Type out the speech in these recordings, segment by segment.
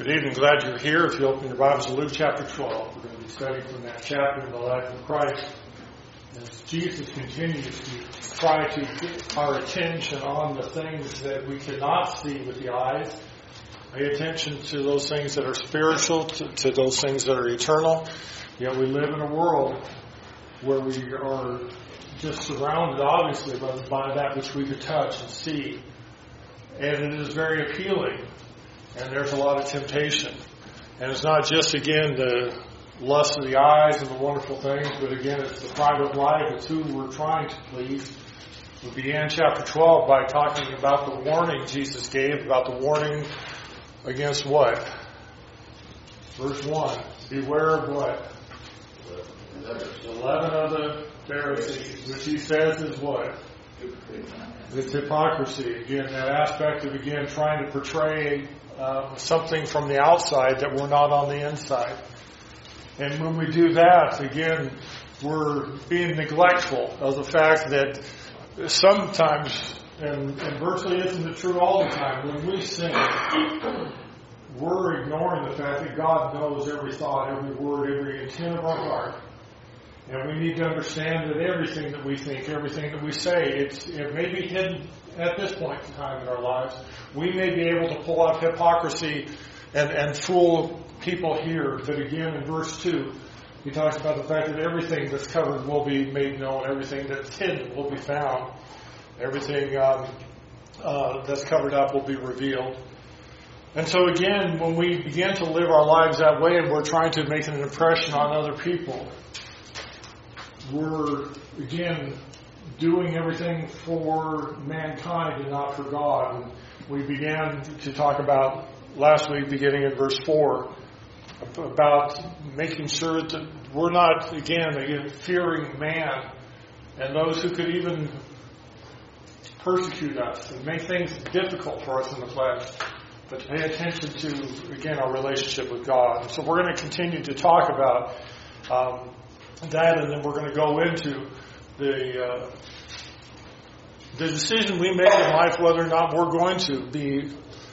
Good evening. Glad you're here. If you open your Bibles to Luke chapter 12, we're going to be studying from that chapter in the life of Christ. As Jesus continues to try to get our attention on the things that we cannot see with the eyes, pay attention to those things that are spiritual, to those things that are eternal. Yet we live in a world where we are just surrounded, obviously, by that which we could touch and see. And it is very appealing. And there's a lot of temptation. And it's not just, again, the lust of the eyes and the wonderful things, but again, it's the pride of life. It's who we're trying to please. We began chapter 12 by talking about the warning Jesus gave, about the warning against what? Verse 1. Beware of what? 11 of the Pharisees, which he says is what? It's hypocrisy. Again, that aspect of, again, trying to portray something from the outside that we're not on the inside. And when we do that, again, we're being neglectful of the fact that sometimes, and virtually isn't it true all the time, when we sin, we're ignoring the fact that God knows every thought, every word, every intent of our heart. And we need to understand that everything that we think, everything that we say, it may be hidden at this point in time in our lives. We may be able to pull off hypocrisy and fool people here. But again, in verse 2, he talks about the fact that everything that's covered will be made known. Everything that's hidden will be found. Everything that's covered up will be revealed. And so again, when we begin to live our lives that way and we're trying to make an impression on other people, we're, again, doing everything for mankind and not for God. And we began to talk about last week, beginning in verse 4, about making sure that we're not, again, fearing man and those who could even persecute us and make things difficult for us in the flesh, but to pay attention to, again, our relationship with God. So we're going to continue to talk about that, and then we're going to go into the decision we make in life, whether or not we're going to be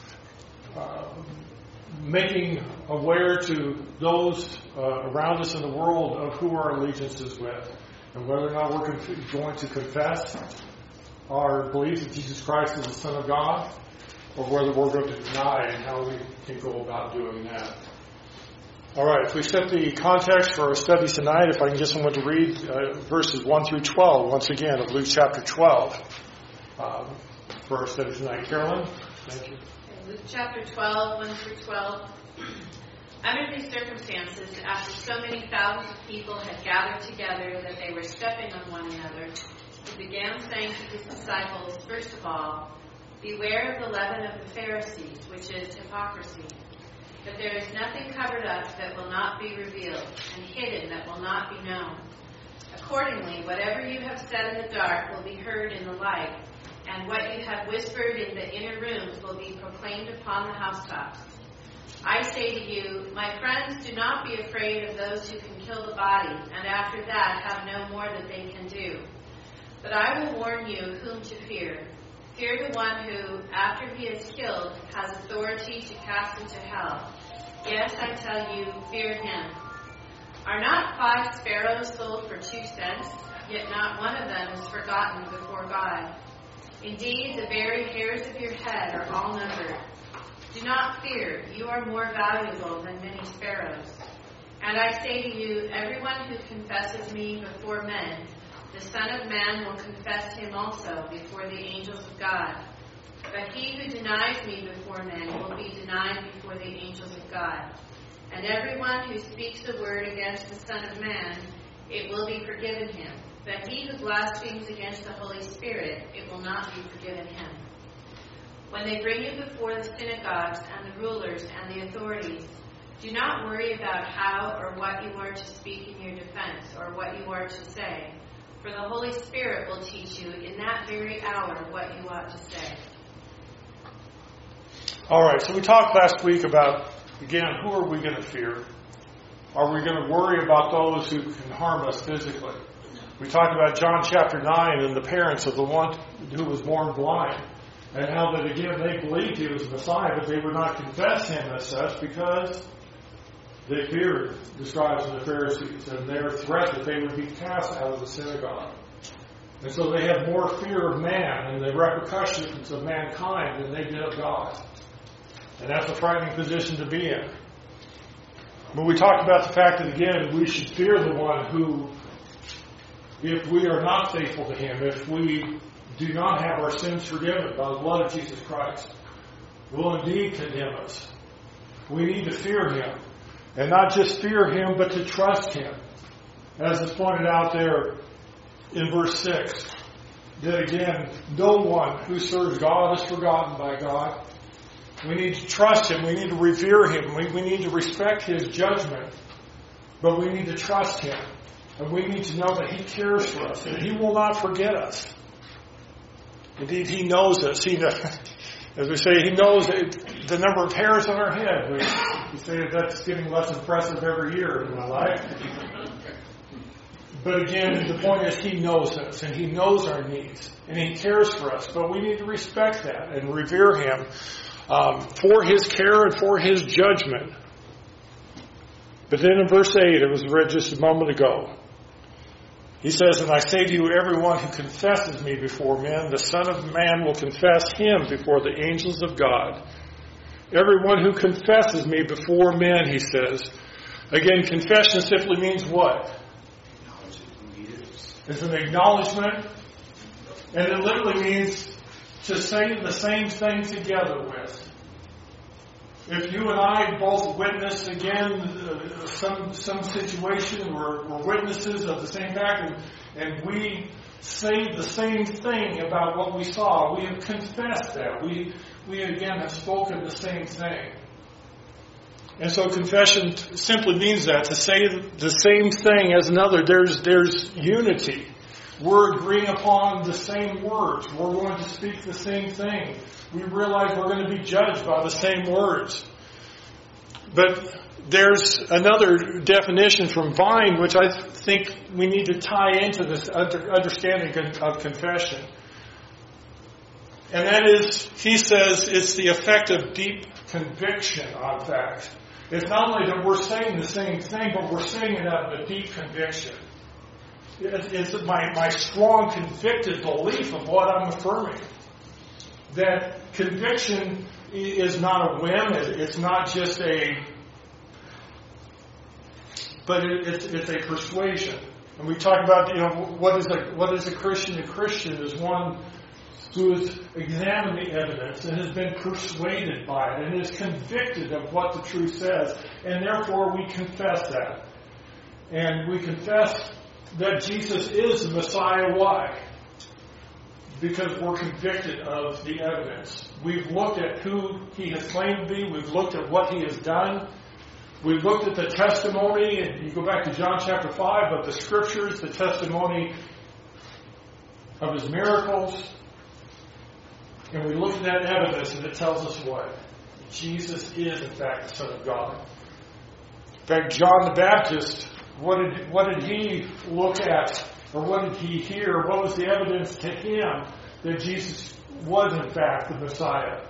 making aware to those around us in the world of who our allegiance is with, and whether or not we're going to confess our belief that Jesus Christ is the Son of God, or whether we're going to deny and how we can go about doing that. All right, if we set the context for our study tonight, if I can get someone to read verses 1 through 12, once again, of Luke chapter 12 for our study tonight. Carolyn, thank you. Luke chapter 12, 1 through 12. Under these circumstances, after so many thousands of people had gathered together that they were stepping on one another, he began saying to his disciples, first of all, beware of the leaven of the Pharisees, which is hypocrisy. But there is nothing covered up that will not be revealed, and hidden that will not be known. Accordingly, whatever you have said in the dark will be heard in the light, and what you have whispered in the inner rooms will be proclaimed upon the housetops. I say to you, my friends, do not be afraid of those who can kill the body, and after that have no more that they can do. But I will warn you whom to fear. Fear the one who, after he is killed, has authority to cast into hell. Yes, I tell you, fear him. Are not 5 sparrows sold for 2 cents? Yet not one of them is forgotten before God. Indeed, the very hairs of your head are all numbered. Do not fear, you are more valuable than many sparrows. And I say to you, everyone who confesses me before men, the Son of Man will confess him also before the angels of God. But he who denies me before men will be denied before the angels of God. And everyone who speaks a word against the Son of Man, it will be forgiven him. But he who blasphemes against the Holy Spirit, it will not be forgiven him. When they bring you before the synagogues and the rulers and the authorities, do not worry about how or what you are to speak in your defense or what you are to say. For the Holy Spirit will teach you in that very hour what you ought to say. All right, so we talked last week about, again, who are we going to fear? Are we going to worry about those who can harm us physically? We talked about John chapter 9 and the parents of the one who was born blind. And how that, again, they believed he was the Messiah, but they would not confess him as such because they feared the scribes and the Pharisees and their threat that they would be cast out of the synagogue. And so they had more fear of man and the repercussions of mankind than they did of God. And that's a frightening position to be in. But we talked about the fact that, again, we should fear the one who, if we are not faithful to him, if we do not have our sins forgiven by the blood of Jesus Christ, will indeed condemn us. We need to fear him. And not just fear him, but to trust him. As is pointed out there in verse 6, that again, no one who serves God is forgotten by God. We need to trust him. We need to revere him. We need to respect his judgment. But we need to trust him. And we need to know that he cares for us. And he will not forget us. Indeed, he knows us. As we say, he knows the number of hairs on our head. We say that's getting less impressive every year in my life. But again, the point is he knows us. And he knows our needs. And he cares for us. But we need to respect that and revere him for his care and for his judgment. But then in verse 8, it was read just a moment ago, he says, "And I say to you, everyone who confesses me before men, the Son of Man will confess him before the angels of God." Everyone who confesses me before men, he says. Again, confession simply means what? It's an acknowledgement. And it literally means to say the same thing together with. If you and I both witness, again, some situation, we're witnesses of the same fact, and we say the same thing about what we saw, we have confessed that. We again have spoken the same thing. And so confession simply means that, to say the same thing as another. There's unity. We're agreeing upon the same words. We're going to speak the same thing. We realize we're going to be judged by the same words. But there's another definition from Vine, which I think we need to tie into this understanding of confession. And that is, he says, it's the effect of deep conviction on facts. It's not only that we're saying the same thing, but we're saying it out of a deep conviction. It's my strong, convicted belief of what I'm affirming. That conviction is not a whim. It's not just but it's a persuasion. And we talk about, what is a Christian? A Christian is one who has examined the evidence and has been persuaded by it and is convicted of what the truth says. And therefore we confess that. And we confess that Jesus is the Messiah. Why? Because we're convicted of the evidence. We've looked at who he has claimed to be. We've looked at what he has done. We've looked at the testimony, and you go back to John chapter 5 of the Scriptures, the testimony of his miracles. And we look at that evidence, and it tells us what? Jesus is, in fact, the Son of God. In fact, John the Baptist, what did he look at? Or what did he hear? What was the evidence to him that Jesus was, in fact, the Messiah?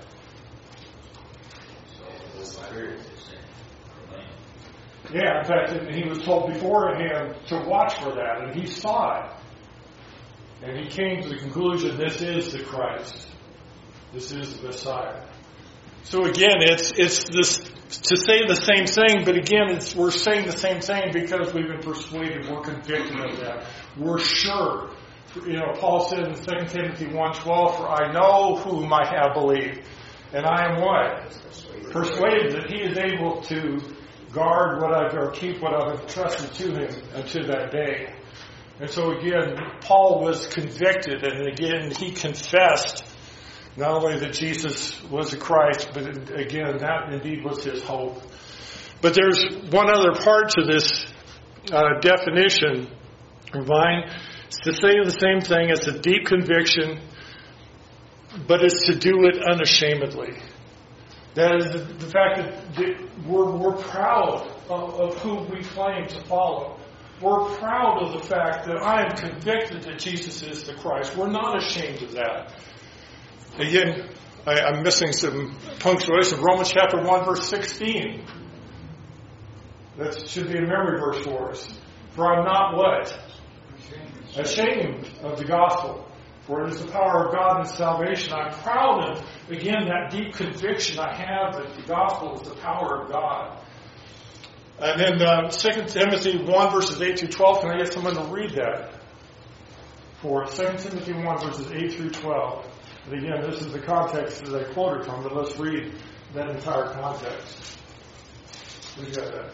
Yeah, in fact, he was told beforehand to watch for that, and he saw it. And he came to the conclusion, this is the Christ. This is the Messiah. So again, it's this to say the same thing, but again, we're saying the same thing because we've been persuaded, we're convicted of that. We're sure. Paul said in 2 Timothy 1:12, "For I know whom I have believed, and I am what? Persuaded that he is able to guard or keep what I've entrusted to him unto that day." And so again, Paul was convicted, and again, he confessed not only that Jesus was the Christ, but again, that indeed was his hope. But there's one other part to this definition, Vine. It's to say the same thing. It's a deep conviction, but it's to do it unashamedly. That is the fact that we're proud of who we claim to follow. We're proud of the fact that I am convicted that Jesus is the Christ. We're not ashamed of that. Again, I'm missing some punctuation. Romans chapter 1, verse 16. That should be a memory verse for us. For I'm not what? Ashamed of the gospel. For it is the power of God in salvation. I'm proud of, again, that deep conviction I have that the gospel is the power of God. And then 2 Timothy 1, verses 8 through 12. Can I get someone to read that? For 2 Timothy 1, verses 8 through 12. And again, this is the context that I quoted from, but let's read that entire context. We got that.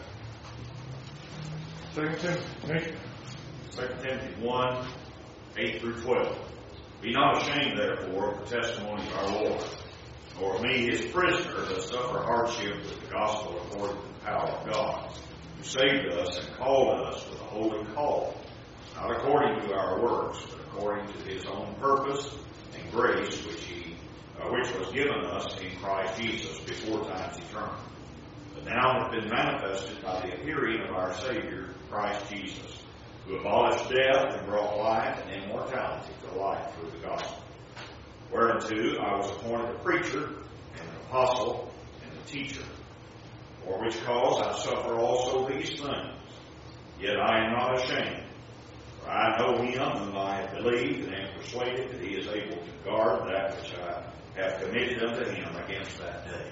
2 Timothy 1, 8 through 12. Be not ashamed, therefore, of the testimony of our Lord, nor of me, his prisoner, that suffer hardship with the gospel according to the power of God, who saved us and called us with a holy call, not according to our works, but according to his own purpose and grace, which was given us in Christ Jesus before times eternal, but now hath been manifested by the appearing of our Savior, Christ Jesus, who abolished death and brought life and immortality to light through the gospel. Whereunto I was appointed a preacher and an apostle and a teacher, for which cause I suffer also these things. Yet I am not ashamed, for I know him whom I have believed and am persuaded that he is able to guard that which I have committed unto him against that day.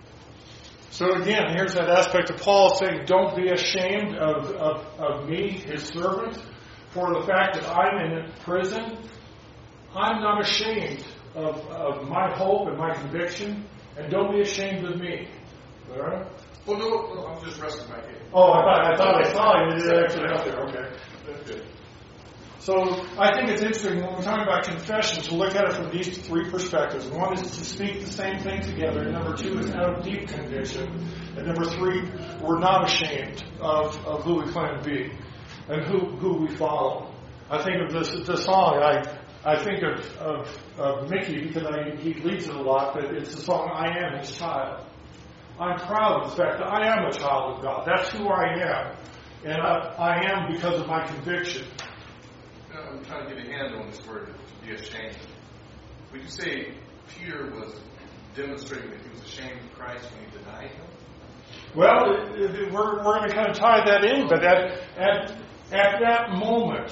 So again, here's that aspect of Paul saying, don't be ashamed of me, his servant, for the fact that I'm in prison. I'm not ashamed of my hope and my conviction, and don't be ashamed of me. All right? Well, no, I'm just resting back here. Oh, I thought I saw you. Did actually up there? Okay. That's good. So I think it's interesting when we're talking about confession to look at it from these three perspectives. One is to speak the same thing together. And number two is out of deep conviction. And number three, we're not ashamed of who we claim to be and who we follow. I think of this song. I think of Mickey because he leads it a lot. But it's the song "I Am His Child." I'm proud of the fact that I am a child of God. That's who I am, and I am because of my conviction. I'm trying to get a handle on this word, to be ashamed. Would you say Peter was demonstrating that he was ashamed of Christ when he denied him? Well, we're going to kind of tie that in, but at that moment,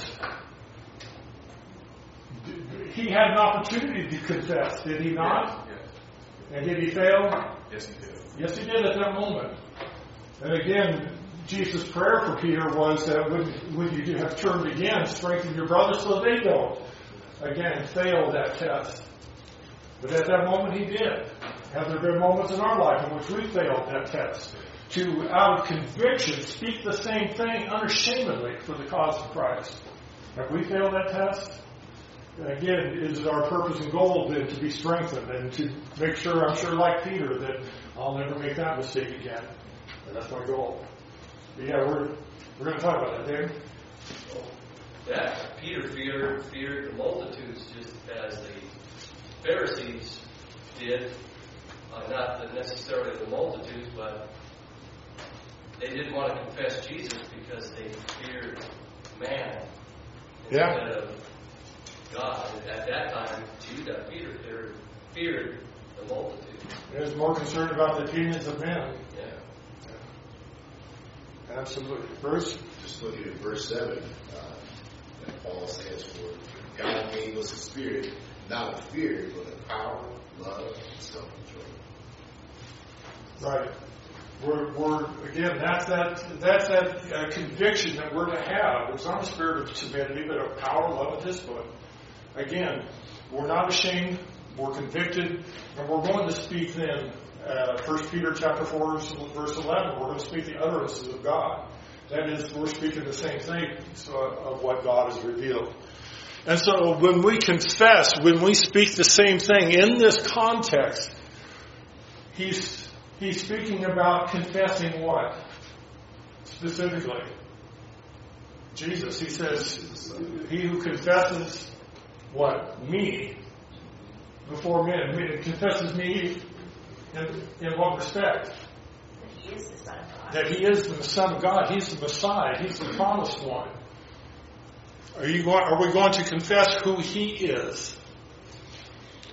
he had an opportunity to confess, did he not? Yes. And did he fail? Yes, he did. Yes, he did at that moment. And again, Jesus' prayer for Peter was that when you have turned again, strengthen your brothers so they don't, again, fail that test. But at that moment he did. Have there been moments in our life in which we failed that test? To, out of conviction, speak the same thing unashamedly for the cause of Christ. Have we failed that test? Again, is it our purpose and goal then to be strengthened and to make sure, I'm sure like Peter, that I'll never make that mistake again. And that's my goal. But yeah, we're going to talk about that, David. That Peter feared the multitudes just as the Pharisees did. Not necessarily the multitudes, but they didn't want to confess Jesus because they feared man instead of God. At that time, Peter feared the multitude. He was more concerned about the opinions of men. Yeah. Absolutely. Bruce? Just looking at verse 7, that Paul says, for God gave us a spirit, not of fear, but of power, love, and self-control. Right. We're again, that's that conviction that we're to have. It's not a spirit of timidity, but of power, love, and discipline. Again, we're not ashamed, we're convicted, and we're going to speak then. 1 Peter chapter 4, verse 11, we're going to speak the utterances of God. That is, we're speaking the same thing of what God has revealed. And so when we confess, when we speak the same thing in this context, he's speaking about confessing what? Specifically. Jesus, he says, he who confesses what? Me. Before men. Confesses me in what respect? That he is the Son of God. That he is the Son of God. He's the Messiah. He's the promised one. Are we going to confess who he is?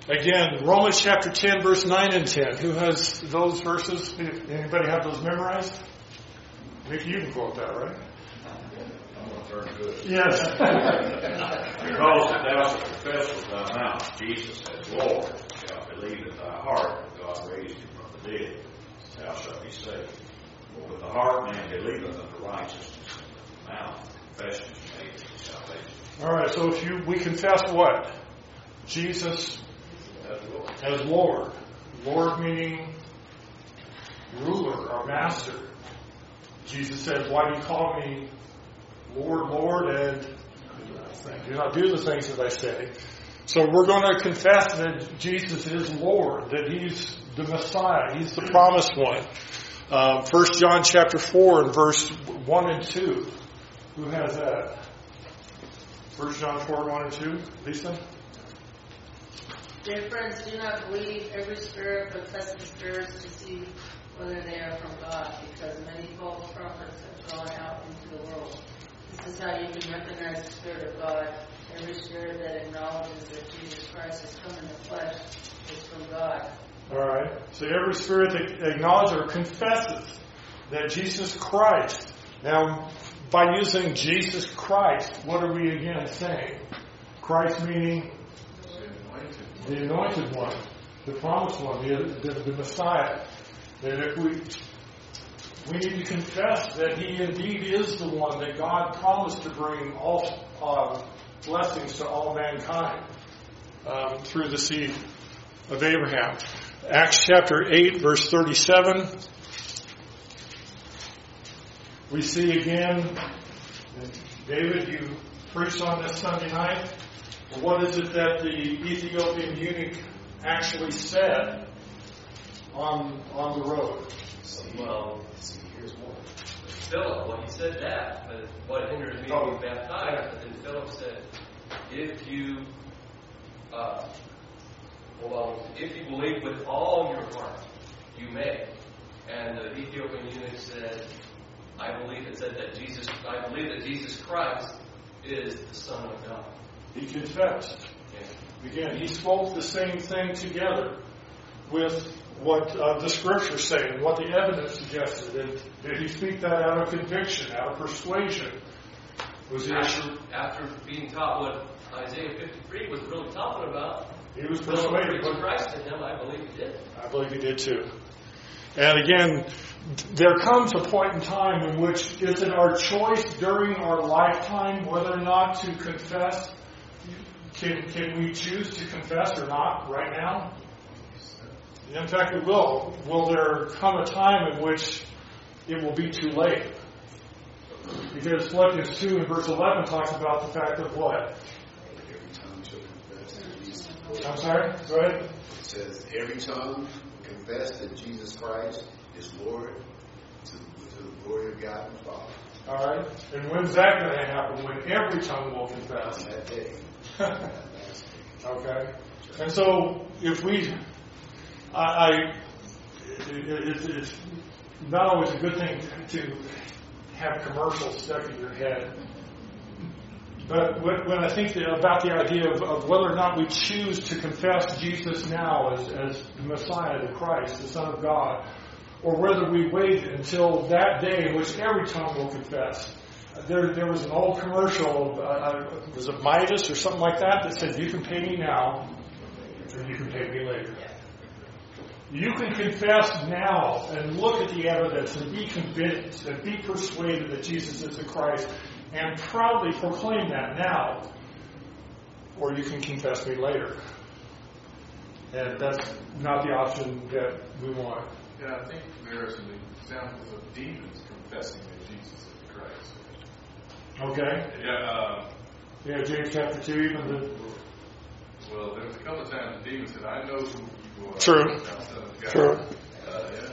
Again, Romans chapter 10, verse 9 and 10. Who has those verses? Anybody have those memorized? Mickey, you can quote that, right? I'm going to turn to it. Yes. Because if thou shalt confess with thy mouth Jesus as Lord, and shalt believe in thy heart that God raised him from the dead, thou shalt be saved. For with the heart man believeth unto righteousness, and with the mouth confession is made unto salvation. All right, so if we confess what? Jesus as Lord. Lord meaning ruler or master. Jesus said, why do you call me Lord, Lord, and do not do the things that I say? So we're going to confess that Jesus is Lord, that He's the Messiah, He's the promised one. 1 John chapter 4 and verse 1 and 2. Who has that? 1 John 4, 1 and 2. Lisa? Dear friends, do not believe every spirit, but test the spirits to see whether they are from God, because many false prophets have gone out into the world. This is how you can recognize the Spirit of God. Every spirit that acknowledges that Jesus Christ has come in the flesh is from God. All right. So every spirit that acknowledges or confesses that Jesus Christ. Now, by using Jesus Christ, what are we again saying? Christ meaning the anointed one, the promised one, the Messiah. That if we need to confess that He indeed is the one that God promised to bring all blessings to all mankind through the seed of Abraham. Acts chapter 8, verse 37. We see again, David, you preached on this Sunday night. What is it that the Ethiopian eunuch actually said on the road? Well, Philip, well, he said that, but what hindered me being baptized? But then Philip said, if you believe with all your heart, you may. And the Ethiopian eunuch said, I believe that Jesus Christ is the Son of God. He confessed. Again, he spoke the same thing together with what the Scriptures say and what the evidence suggested. And did he speak that out of conviction, out of persuasion? Was he after being taught what Isaiah 53 was really talking about? He was persuaded. Christ in him, I believe he did. I believe he did too. And again, there comes a point in time in which is it our choice during our lifetime whether or not to confess? Can we choose to confess or not right now? In fact, we will. Will there come a time in which it will be too late? Because Philippians 2 and verse 11 talks about the fact of what? Every tongue shall confess that Jesus is Lord. I'm sorry? Go ahead. It says, every tongue confess that Jesus Christ is Lord to the glory of God and Father. All right. And when's that going to happen? When every tongue will confess. On that day. Okay. And so, if we... it's not always a good thing to have commercials stuck in your head. But when I think about the idea of whether or not we choose to confess Jesus now as the Messiah, the Christ, the Son of God, or whether we wait until that day in which every tongue will confess. There was an old commercial, was it Midas or something like that said, you can pay me now, or you can pay me later. You can confess now and look at the evidence and be convinced and be persuaded that Jesus is the Christ and proudly proclaim that now. Or you can confess me later. And that's not the option that we want. Yeah, I think there are some examples of demons confessing that Jesus is the Christ. Okay? Yeah, James chapter 2, even the... Well, there was a couple of times the demon said, I know who you are. True. True. Yeah.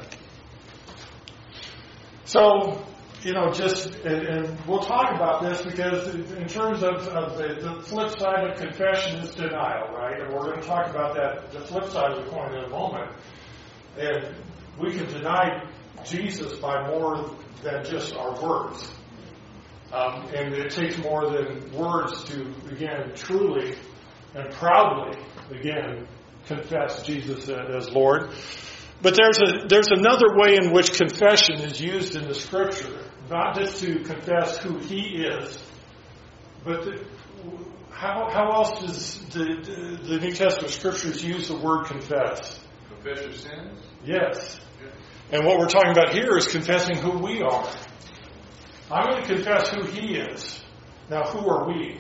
So, and we'll talk about this because in terms of the flip side of confession is denial, right? And we're going to talk about that, the flip side of the coin in a moment. And we can deny Jesus by more than just our words. And it takes more than words to, again, truly and proudly, again, confess Jesus as Lord. But there's another way in which confession is used in the Scripture, not just to confess who He is, but how else does the New Testament Scriptures use the word confess? Confess your sins? Yes. And what we're talking about here is confessing who we are. I'm going to confess who He is. Now, who are we?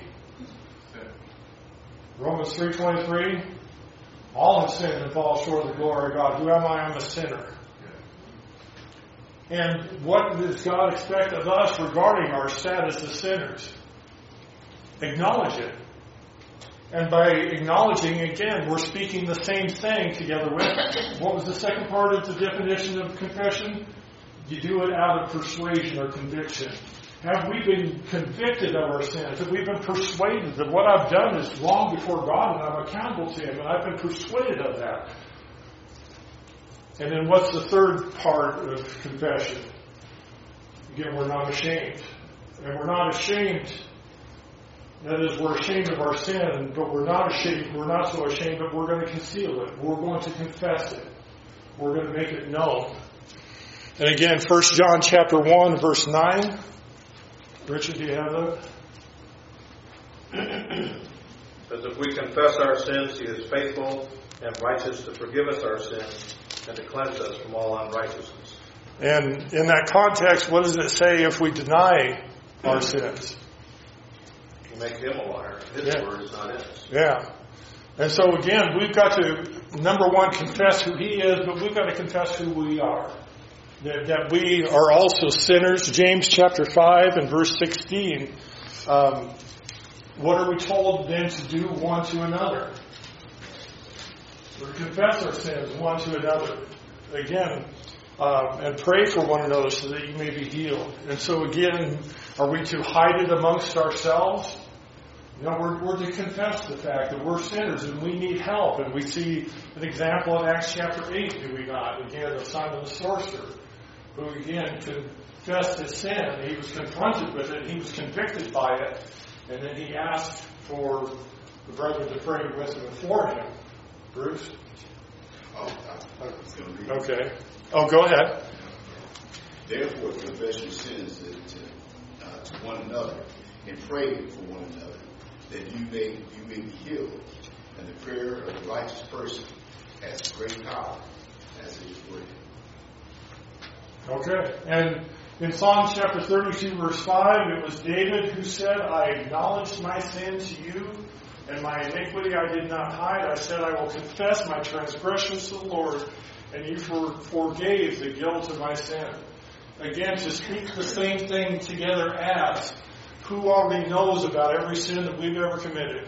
Romans 3:23. All have sinned and fall short of the glory of God. Who am I? I'm a sinner. And what does God expect of us regarding our status as sinners? Acknowledge it. And by acknowledging, again, we're speaking the same thing together with it. What was the second part of the definition of confession? You do it out of persuasion or conviction. Have we been convicted of our sins? Have we been persuaded that what I've done is wrong before God and I'm accountable to Him, and I've been persuaded of that? And then what's the third part of confession? Again, we're not ashamed. And we're not ashamed. That is, we're ashamed of our sin, but we're not ashamed. We're not so ashamed, but we're going to conceal it. We're going to confess it. We're going to make it known. And again, 1 John chapter 1, verse 9. Richard, do you have that? Says, if we confess our sins, He is faithful and righteous to forgive us our sins and to cleanse us from all unrighteousness. And in that context, what does it say if we deny our sins? We make Him a liar. His word is not in us. Yeah. And so again, we've got to, number one, confess who He is, but we've got to confess who we are. That we are also sinners. James chapter 5 and verse 16. What are we told then to do one to another? We're to confess our sins one to another. Again, and pray for one another so that you may be healed. And so again, are we to hide it amongst ourselves? No, we're to confess the fact that we're sinners and we need help. And we see an example in Acts chapter 8, do we not? Again, of Simon the sorcerer, who again confessed his sin. He was confronted with it. He was convicted by it. And then he asked for the brethren to pray with him and for him. Bruce? Okay. Oh, go ahead. Therefore, confess your sins to one another and pray for one another, that you may be healed. And the prayer of the righteous person has great power as it is written. Okay. And in Psalm chapter 32, verse 5, it was David who said, I acknowledged my sin to you, and my iniquity I did not hide. I said, I will confess my transgressions to the Lord, and you forgave the guilt of my sin. Again, to speak the same thing together as who already knows about every sin that we've ever committed.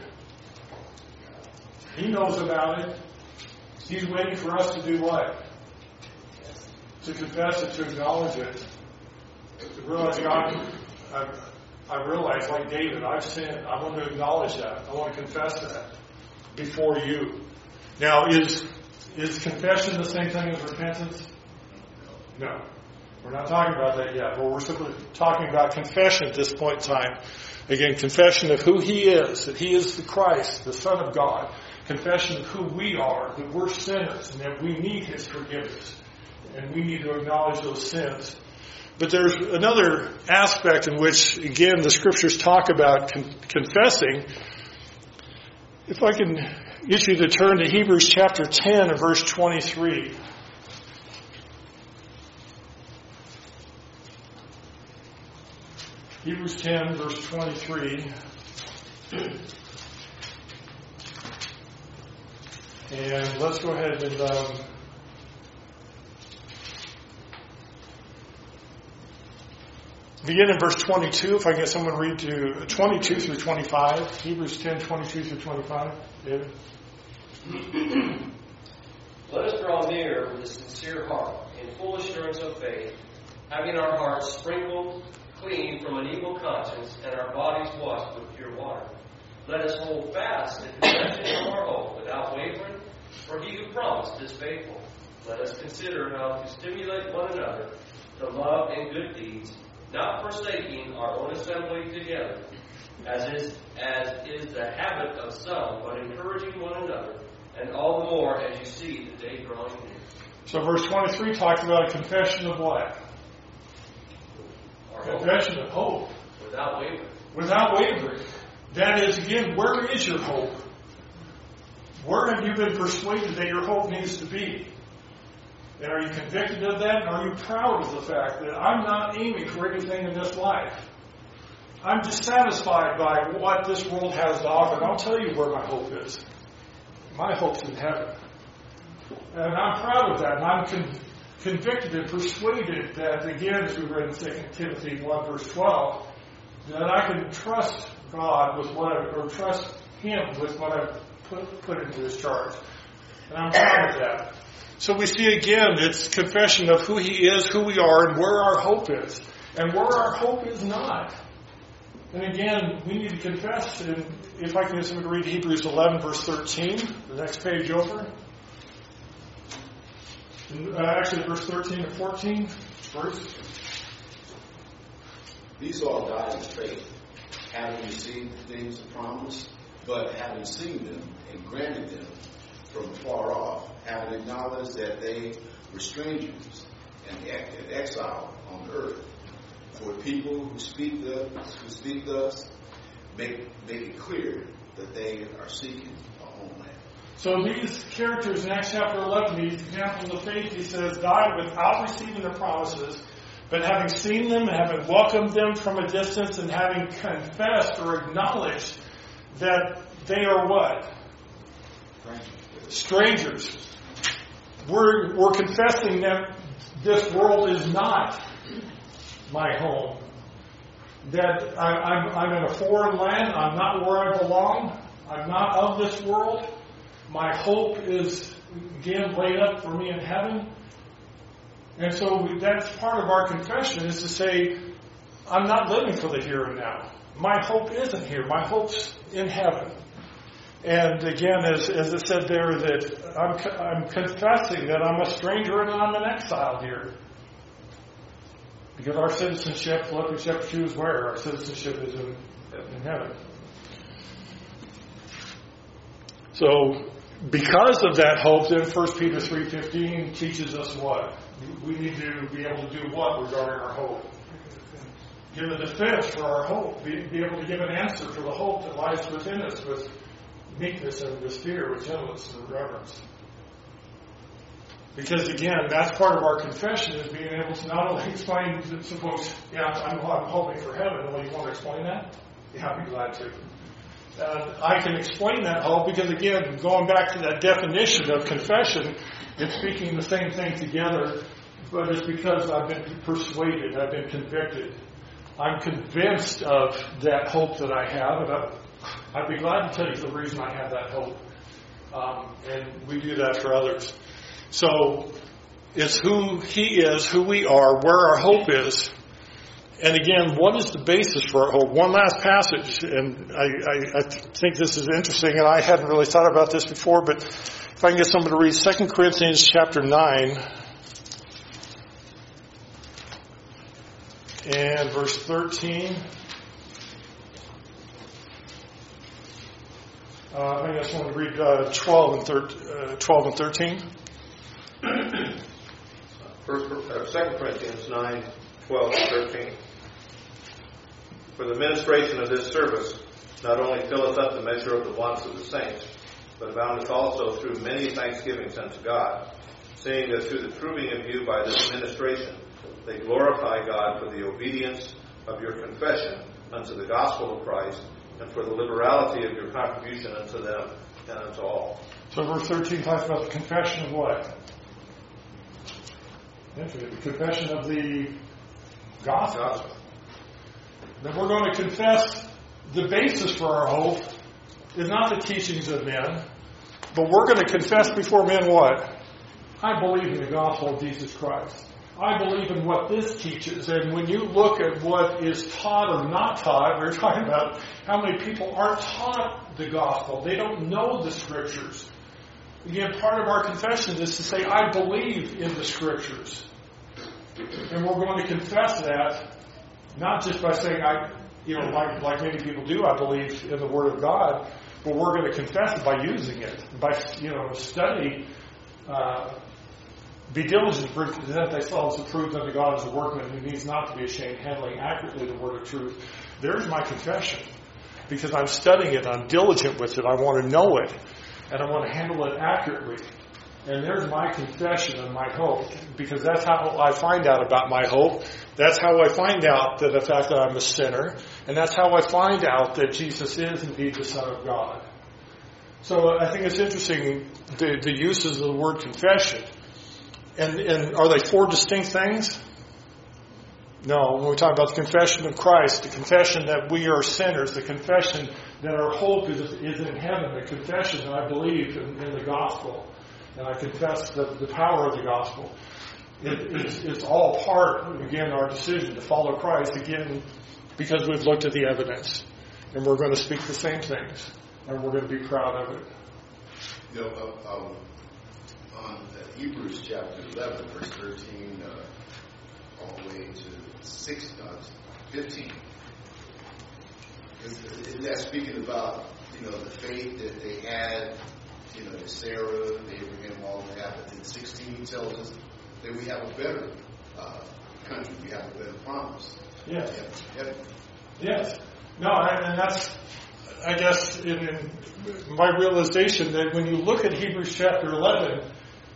He knows about it. He's waiting for us to do what? To confess it, to acknowledge it. To realize, God, I realize, like David, I've sinned. I want to acknowledge that. I want to confess that before you. Now, is confession the same thing as repentance? No. We're not talking about that yet. But we're simply talking about confession at this point in time. Again, confession of who He is, that He is the Christ, the Son of God. Confession of who we are, that we're sinners, and that we need His forgiveness. And we need to acknowledge those sins. But there's another aspect in which, again, the Scriptures talk about confessing. If I can get you to turn to Hebrews chapter 10 and verse 23. Hebrews 10, verse 23. And let's go ahead and begin in verse 22. If I can get someone to read to 22 through 25. Hebrews 10, 22 through 25. David? Let us draw near with a sincere heart, in full assurance of faith, having our hearts sprinkled clean from an evil conscience and our bodies washed with pure water. Let us hold fast the confession of our hope without wavering, for He who promised is faithful. Let us consider how to stimulate one another to love and good deeds, not forsaking our own assembly together, as is the habit of some, but encouraging one another, and all the more as you see the day drawing near. So verse 23 talks about a confession of what? Our hope, Confession of hope. without wavering. Without wavering. That is, again, where is your hope? Where have you been persuaded that your hope needs to be? And are you convicted of that? And are you proud of the fact that I'm not aiming for anything in this life? I'm dissatisfied by what this world has to offer. And I'll tell you where my hope is. My hope's in heaven. And I'm proud of that. And I'm convicted and persuaded that, again, as we read in 2 Timothy 1, verse 12, that I can trust God with what or trust Him with what I've put into His charge. And I'm proud of that. So we see again, it's confession of who He is, who we are, and where our hope is. And where our hope is not. And again, we need to confess, and if I can get someone to read Hebrews 11, verse 13, the next page over. Actually, verse 13 and 14, verse. These all died in faith, having received the things of promise, but having seen them and granted them from far off, having acknowledged that they were strangers and exile on earth. For people who speak thus make it clear that they are seeking a homeland. So these characters in Acts chapter 11, these examples of faith, he says, died without receiving the promises, but having seen them, having welcomed them from a distance, and having confessed or acknowledged that they are what? Strangers. We're confessing that this world is not my home. That I'm in a foreign land. I'm not where I belong. I'm not of this world. My hope is, again, laid up for me in heaven. And so that's part of our confession, is to say, I'm not living for the here and now. My hope isn't here. My hope's in heaven. And again, as it said there, that I'm confessing that I'm a stranger and I'm an exile here. Because our citizenship, Philippians chapter 2 is where? Our citizenship is in heaven. So, because of that hope, then 1 Peter 3:15 teaches us what? We need to be able to do what regarding our hope? Give a defense for our hope. Be able to give an answer for the hope that lies within us with meekness and with fear, with gentleness and reverence. Because again, that's part of our confession, is being able to not only explain to some folks, yeah, I'm hoping for heaven. Well, you want to explain that? Yeah, I'd be glad to. I can explain that hope because, again, going back to that definition of confession, it's speaking the same thing together, but it's because I've been persuaded, I've been convicted. I'm convinced of that hope that I have, and I'd be glad to tell you the reason I have that hope. And we do that for others. So it's who He is, who we are, where our hope is. And again, what is the basis for our hope? One last passage, and I think this is interesting, and I hadn't really thought about this before, but if I can get someone to read 2 Corinthians chapter 9 and verse 13. I think I just want to read 12 and 13. 2 Corinthians 9, 12 and 13. For the ministration of this service not only filleth up the measure of the wants of the saints, but aboundeth also through many thanksgivings unto God, seeing that through the proving of you by this ministration they glorify God for the obedience of your confession unto the gospel of Christ, and for the liberality of your contribution unto them and unto all. So verse 13 talks about the confession of what? The confession of the gospel. Then we're going to confess the basis for our hope is not the teachings of men, but we're going to confess before men what? I believe in the gospel of Jesus Christ. I believe in what this teaches. And when you look at what is taught or not taught, we're talking about how many people aren't taught the gospel. They don't know the scriptures. Again, part of our confession is to say, I believe in the scriptures. And we're going to confess that, not just by saying, like many people do, I believe in the Word of God, but we're going to confess it by using it, by study. Be diligent to present thyself approved unto God as a workman who needs not to be ashamed, handling accurately the word of truth. There's my confession. Because I'm studying it, I'm diligent with it, I want to know it, and I want to handle it accurately. And there's my confession and my hope, because that's how I find out about my hope. That's how I find out that the fact that I'm a sinner, and that's how I find out that Jesus is indeed the Son of God. So I think it's interesting, the uses of the word confession. And are they four distinct things? No, when we talk about the confession of Christ, the confession that we are sinners, the confession that our hope is in heaven, the confession that I believe in the gospel, and I confess the power of the gospel. It's all part, again, our decision to follow Christ, again, because we've looked at the evidence. And we're going to speak the same things, and we're going to be proud of it. On Hebrews chapter 11, verse 13, all the way to 15. Isn't that speaking about, the faith that they had, the Sarah, the Abraham, all of that? But then 16 tells us that we have a better country, we have a better promise. Yes. Yes. No, and that's, I guess, in my realization that when you look at Hebrews chapter 11,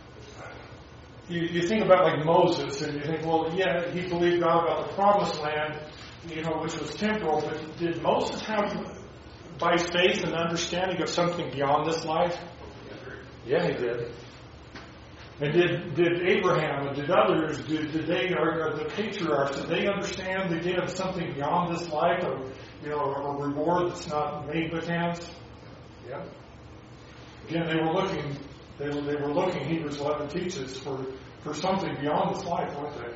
you think about like Moses, and you think, well, yeah, he believed God about the promised land, which was temporal, but did Moses have, by faith, an understanding of something beyond this life? Yeah, he did. And did Abraham and did others, did they, or the patriarchs, did they understand again something beyond this life, a reward that's not made with hands? Yeah. Again, they were looking, Hebrews 11 teaches, for something beyond this life, weren't they?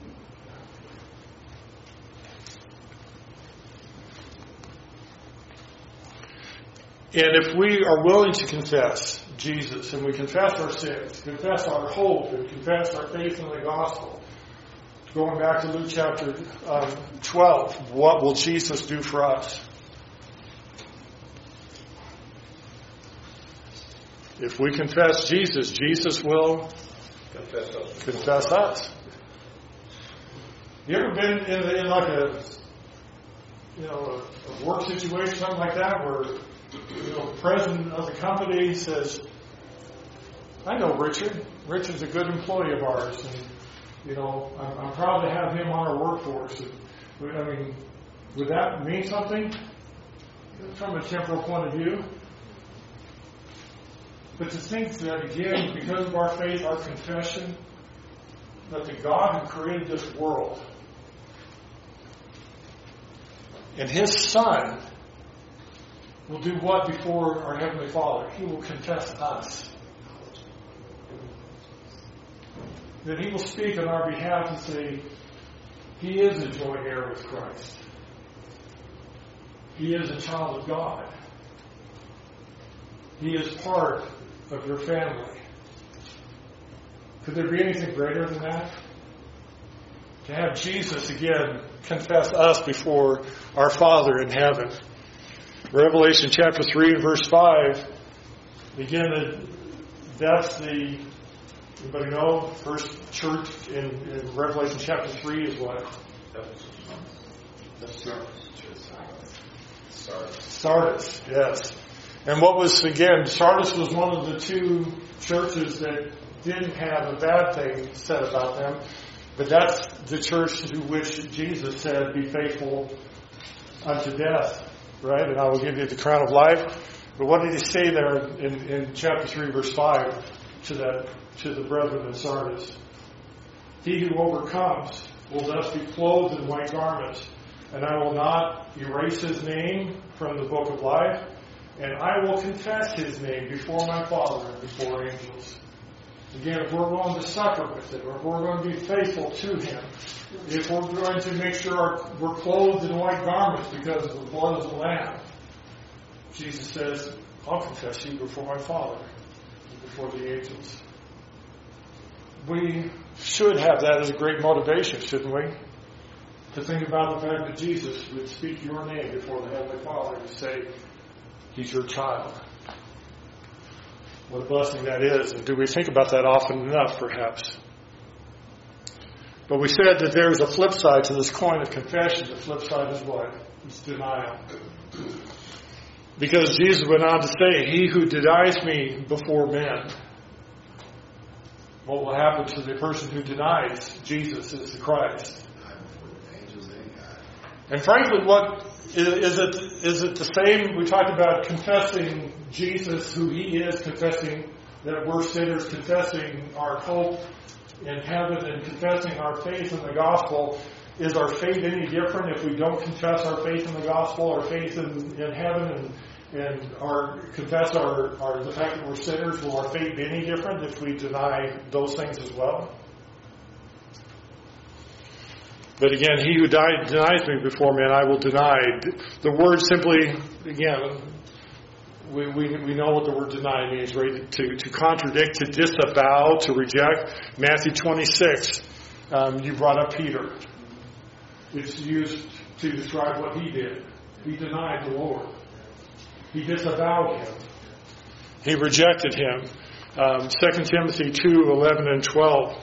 And if we are willing to confess Jesus, and we confess our sins, confess our hope, and confess our faith in the gospel, going back to Luke chapter 12, what will Jesus do for us? If we confess Jesus, Jesus will confess us. You ever been in like a work situation, something like that, where the president of the company says, I know Richard. Richard's a good employee of ours, and I'm proud to have him on our workforce. And, would that mean something from a temporal point of view? But to think that, again, because of our faith, our confession, that the God who created this world and His Son will do what before our Heavenly Father? He will confess us. That He will speak on our behalf and say, he is a joint heir with Christ. He is a child of God. He is part of your family. Could there be anything greater than that? To have Jesus, again, confess us before our Father in heaven. Revelation chapter 3 and verse 5, again, that's the, anybody know, first church in Revelation chapter 3 is what? Sardis, yes. And what was, again, Sardis was one of the two churches that didn't have a bad thing said about them, but that's the church to which Jesus said, be faithful unto death, right? And I will give you the crown of life. But what did He say there in chapter 3, verse 5 to the brethren in Sardis? He who overcomes will thus be clothed in white garments, and I will not erase his name from the book of life, and I will confess his name before my Father and before angels. Again, if we're going to suffer with Him, or if we're going to be faithful to Him, if we're going to make sure we're clothed in white garments because of the blood of the Lamb, Jesus says, I'll confess you before my Father and before the angels. We should have that as a great motivation, shouldn't we? To think about the fact that Jesus would speak your name before the Heavenly Father and say, He's your child. What a blessing that is. And do we think about that often enough, perhaps? But we said that there's a flip side to this coin of confession. The flip side is what? It's denial. Because Jesus went on to say, he who denies me before men. What will happen to the person who denies Jesus is the Christ? And frankly, what is it the same? We talked about confessing Jesus, who He is, confessing that we're sinners, confessing our hope in heaven, and confessing our faith in the gospel. Is our faith any different if we don't confess our faith in the gospel, our faith in heaven, and confess the fact that we're sinners? Will our faith be any different if we deny those things as well? But again, he who denies me before men, I will deny. The word simply, again, we know what the word deny means, right? To contradict, to disavow, to reject. Matthew 26, you brought up Peter. It's used to describe what he did. He denied the Lord. He disavowed Him. He rejected Him. 2 Timothy 2, 11 and 12.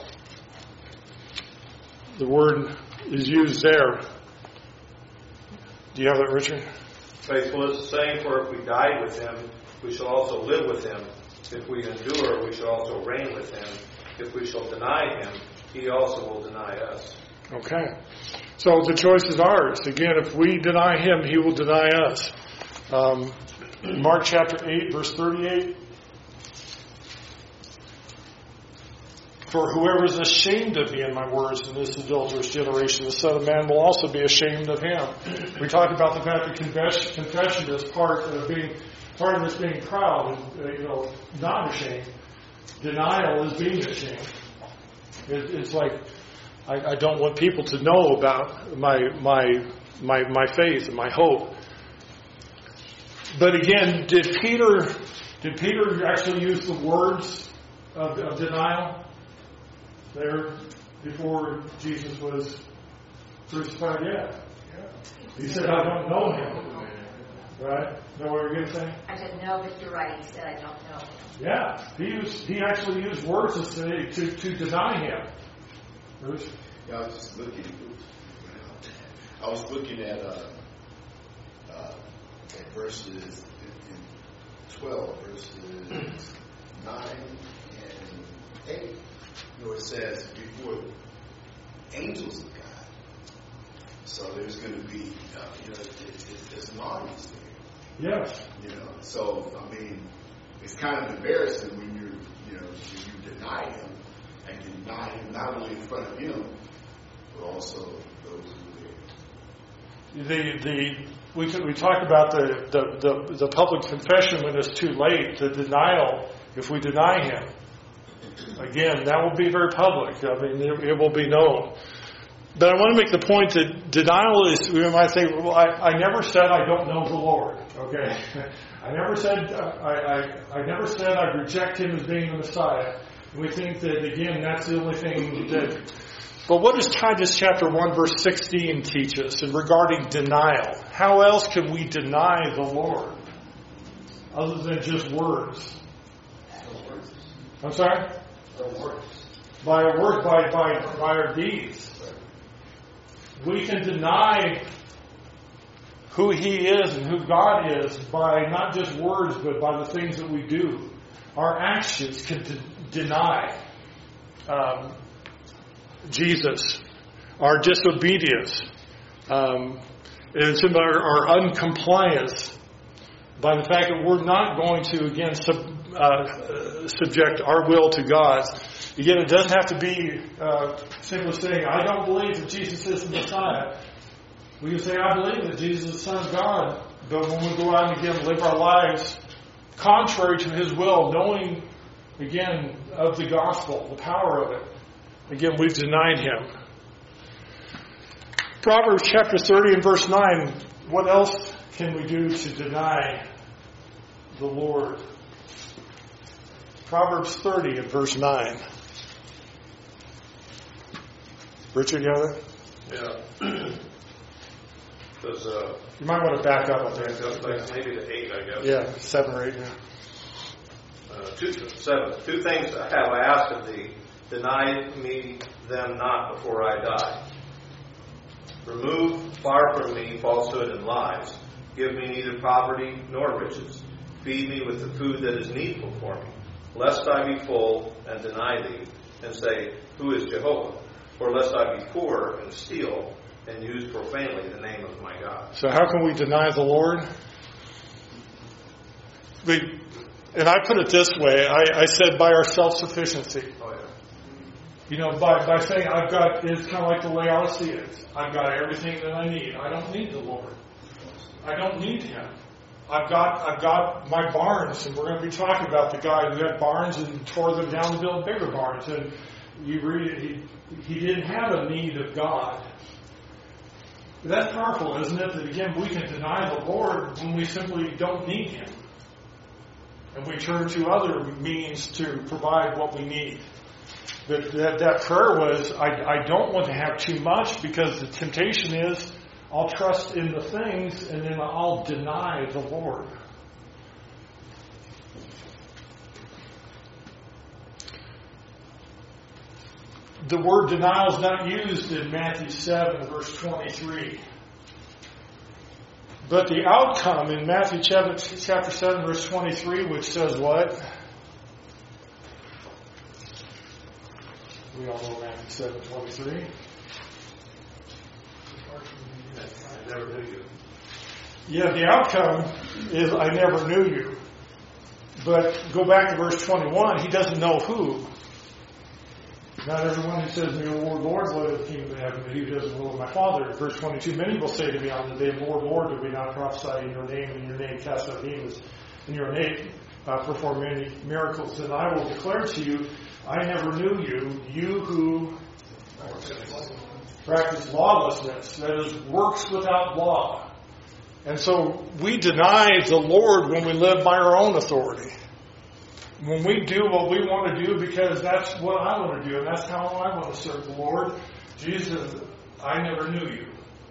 The word is used there. Do you have that, Richard? Faithful is the saying, for if we died with Him, we shall also live with Him. If we endure, we shall also reign with Him. If we shall deny Him, He also will deny us. Okay. So the choice is ours. Again, if we deny Him, He will deny us. Mark chapter 8, verse 38. For whoever is ashamed of me and my words in this adulterous generation, the Son of Man will also be ashamed of him. We talked about the fact that confession is part of this being proud and not ashamed. Denial is being ashamed. It's like I don't want people to know about my faith and my hope. But again, did Peter actually use the words of denial there before Jesus was crucified? Yeah. He said, I don't know Him. Right? Know what you're going to say? I said, no, but you're right. He said, I don't know Him. Yeah. He actually used words to deny Him. Bruce? Yeah, I was looking at verses 12, verses 9 and 8. It says before angels of God. So there's going to be, there's an audience there. Yes. So I mean, it's kind of embarrassing when you deny Him, and you deny Him not only in front of Him, but also those who are there. We talked about the public confession when it's too late. The denial, if we deny Him. Again, that will be very public. I mean, it will be known. But I want to make the point that denial is, we might think, well, I never said I don't know the Lord. Okay? I never said I reject Him as being the Messiah. And we think that, again, that's the only thing that... But what does Titus chapter 1 verse 16 teach us regarding denial? How else can we deny the Lord other than just words? I'm sorry? By our words, by our deeds. We can deny who He is and who God is by not just words, but by the things that we do. Our actions can deny Jesus, our disobedience, it's about our uncompliance by the fact that we're not going to, again, subject our will to God's. Again, it doesn't have to be simply saying, I don't believe that Jesus is the Messiah. We can say, I believe that Jesus is the Son of God. But when we go out and, again, live our lives contrary to His will, knowing, again, of the gospel, the power of it, again, we've denied Him. Proverbs chapter 30 and verse 9, what else can we do to deny the Lord? Proverbs 30 and verse 9. Richard, you have it? Yeah. Does, You might want to back up, I think. maybe to 8, I guess. Yeah, 7 or 8. Yeah. 7. 2 things have I asked of thee, deny me them not before I die. Remove far from me falsehood and lies. Give me neither poverty nor riches. Feed me with the food that is needful for me, lest I be full and deny thee, and say, Who is Jehovah? Or lest I be poor and steal, and use profanely the name of my God. So how can we deny the Lord? And I put it this way. I said by our self-sufficiency. Oh, yeah. You know, by saying I've got, it's kind of like the Laodiceans. I've got everything that I need. I don't need the Lord. I don't need Him. I've got my barns, and we're going to be talking about the guy who had barns and tore them down to build bigger barns. And you read, he didn't have a need of God. That's powerful, isn't it? That again, we can deny the Lord when we simply don't need Him. And we turn to other means to provide what we need. But that prayer was, I don't want to have too much, because the temptation is, I'll trust in the things and then I'll deny the Lord. The word denial is not used in Matthew 7, verse 23. But the outcome in Matthew chapter 7, verse 23, which says what? We all know Matthew 7, 23. I never knew you. Yeah, the outcome is I never knew you. But go back to verse 21. He doesn't know who. Not everyone who says to me, Lord, Lord, will enter the kingdom of heaven, but he who does the will of my Father. Verse 22, many will say to me on the day, Lord, Lord, did we not prophesy in your name, and in your name cast out demons, in your name perform many miracles? And I will declare to you, I never knew you, you who practice lawlessness, that is, works without law. And so we deny the Lord when we live by our own authority. When we do what we want to do because that's what I want to do and that's how I want to serve the Lord, Jesus, I never knew you.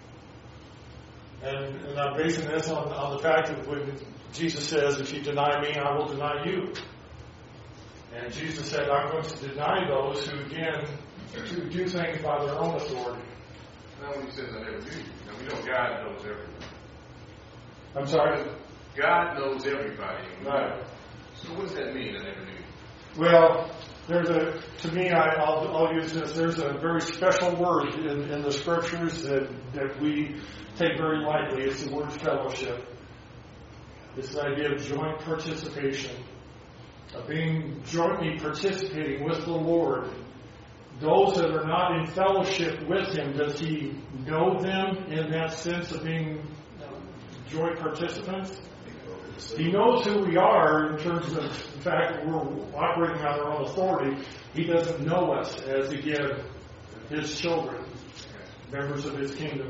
And I'm basing this on the fact that when Jesus says, if you deny me, I will deny you. And Jesus said, I'm going to deny those who, again, to do things by their own authority. Now when he says I never knew you, now we know God knows everybody. I'm sorry? God knows everybody. Right. So what does that mean, I never knew you? Well, to me, I'll use this, there's a very special word in the Scriptures that we take very lightly. It's the word fellowship. It's the idea of joint participation, of being jointly participating with the Lord. Those that are not in fellowship with Him, does He know them in that sense of being joint participants? He knows who we are in terms of the fact that we're operating on our own authority. He doesn't know us as, again, His children, members of His kingdom.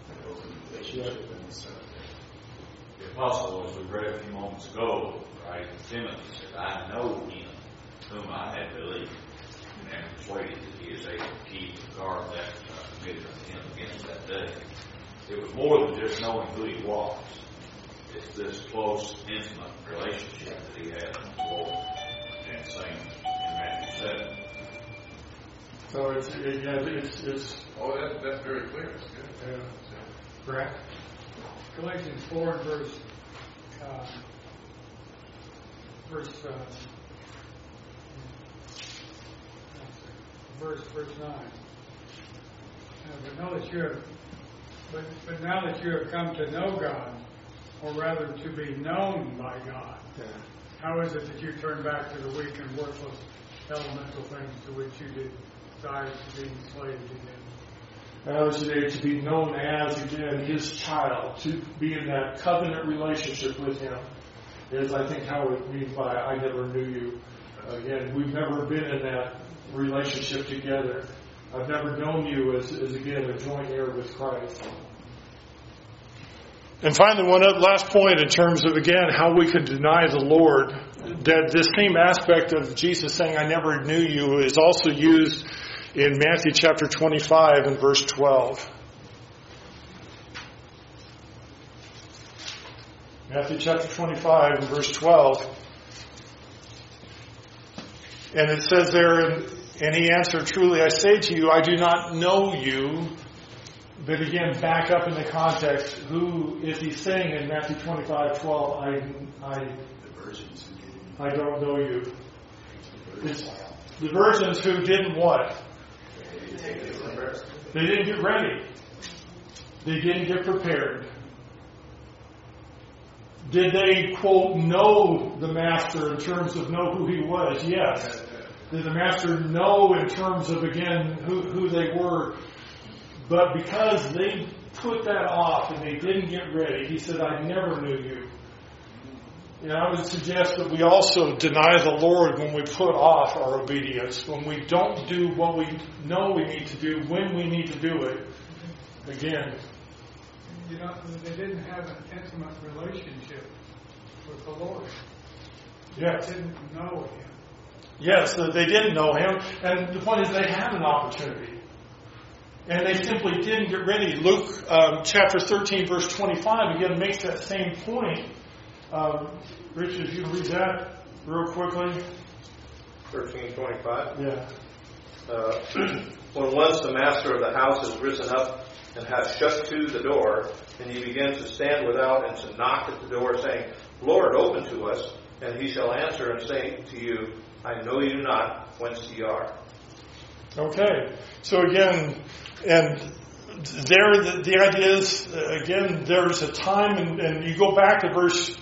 The apostle, as we read a few moments ago, right, Timothy said, I know him whom I had believed, and persuaded that he is able to keep and guard that committed unto him against that day. It was more than just knowing who he was. It's this close, intimate relationship that he had with the Lord, and same in Matthew 7. So it's Oh, that's very clear. It's good. correct. Galatians 4 verse 9. But now that you have come to know God, or rather to be known by God, how is it that you turn back to the weak and worthless elemental things to which you desire to be enslaved again? Today, to be known as, again, His child, to be in that covenant relationship with Him, is, I think, how it means by I never knew you. Again, we've never been in that relationship together. I've never known you as again, a joint heir with Christ. And finally, one last point in terms of, again, how we could deny the Lord, that this same aspect of Jesus saying, I never knew you, is also used in Matthew chapter 25 and verse 12. Matthew chapter 25 and verse 12. And it says there, and he answered, "Truly I say to you, I do not know you." But again, back up in the context, who is he saying in Matthew 25:12? I don't know you. It's the virgins who didn't what? They didn't get ready. They didn't get prepared. Did they, quote, know the Master in terms of know who he was? Yes. Did the Master know in terms of, again, who they were? But because they put that off and they didn't get ready, he said, "I never knew you." And I would suggest that we also deny the Lord when we put off our obedience, when we don't do what we know we need to do, when we need to do it. Again, you know, they didn't have an intimate relationship with the Lord. yes. They didn't know him. Yes, they didn't know him. And the point is they had an opportunity. And they simply didn't get ready. Luke chapter 13, verse 25, again, makes that same point. Richard, if you read that real quickly. 13:25. Yeah. When once the master of the house has risen up and hath shut to the door, and ye begin to stand without and to knock at the door, saying, "Lord, open to us," and he shall answer and say to you, "I know you not, whence ye are." Okay. So again, and there the idea is, again, there's a time, and you go back to verse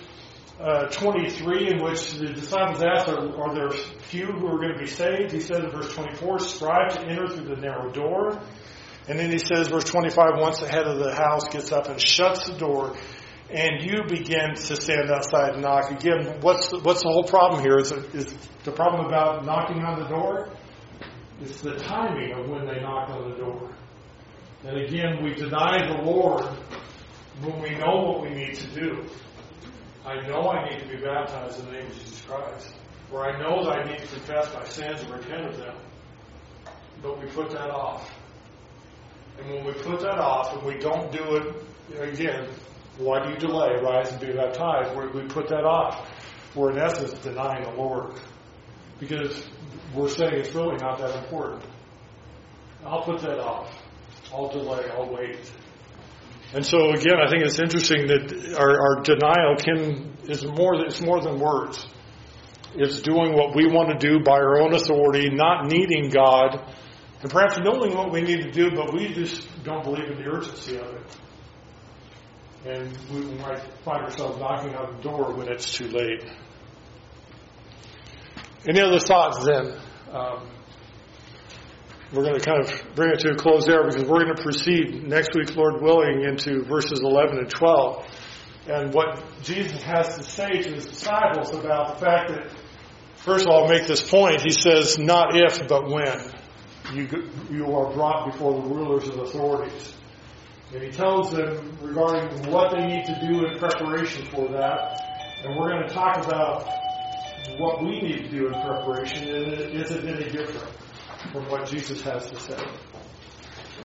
23, in which the disciples asked, are there few who are going to be saved? He says in verse 24, "Strive to enter through the narrow door." And then he says, verse 25, once the head of the house gets up and shuts the door, and you begin to stand outside and knock. Again, what's the whole problem here? Is the problem about knocking on the door? It's the timing of when they knock on the door. And again, we deny the Lord when we know what we need to do. I know I need to be baptized in the name of Jesus Christ. Or I know that I need to confess my sins and repent of them. But we put that off. And when we put that off and we don't do it, again, why do you delay? Rise and be baptized. We put that off. We're in essence denying the Lord. Because we're saying it's really not that important. I'll put that off. I'll delay. I'll wait. And so again, I think it's interesting that our denial it's more than words. It's doing what we want to do by our own authority, not needing God, and perhaps knowing what we need to do, but we just don't believe in the urgency of it. And we might find ourselves knocking on the door when it's too late. Any other thoughts then? We're going to kind of bring it to a close there because we're going to proceed next week, Lord willing, into verses 11 and 12. And what Jesus has to say to his disciples about the fact that, first of all, I'll make this point. He says, not if, but when you are brought before the rulers and authorities. And he tells them regarding what they need to do in preparation for that. And we're going to talk about what we need to do in preparation, and is it any different from what Jesus has to say?